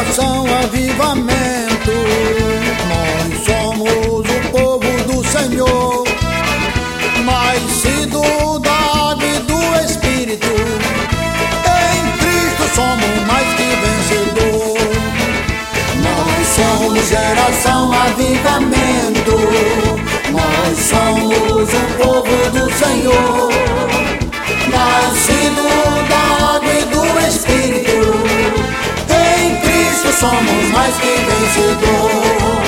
geração avivamento, nós somos o povo do Senhor, nascido da água e do Espírito, em Cristo somos mais que vencedor. Nós somos geração avivamento, nós somos o povo do Senhor, nascido da água e do Espírito, em Cristo somos mais que vencedor.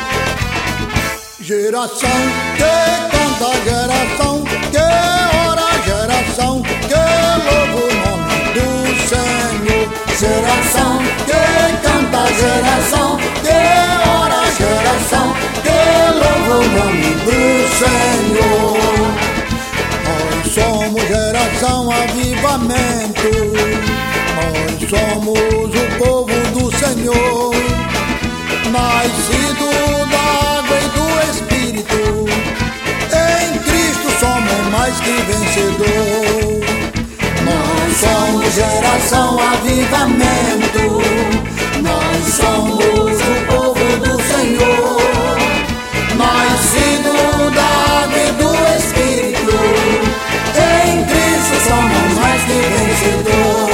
Geração que canta, geração que ora, geração que louva o nome do Senhor. Geração que canta, geração que ora, geração que louva o nome do Senhor. Nós somos geração avivamento, nós somos o povo do Senhor, nascido da água e do Espírito, em Cristo somos mais que vencedor. Nós somos geração avivamento, nós somos o povo do Senhor, nascido da água e do Espírito, em Cristo somos mais que vencedor.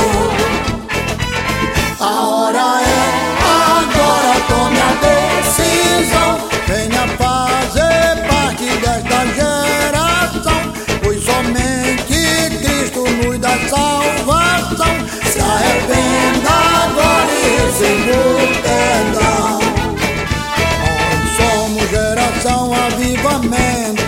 A hora é agora, tome a decisão, venha fazer parte desta geração, pois somente Cristo nos dá salvação. Se arrependa agora e receba o perdão. Nós somos geração avivamento,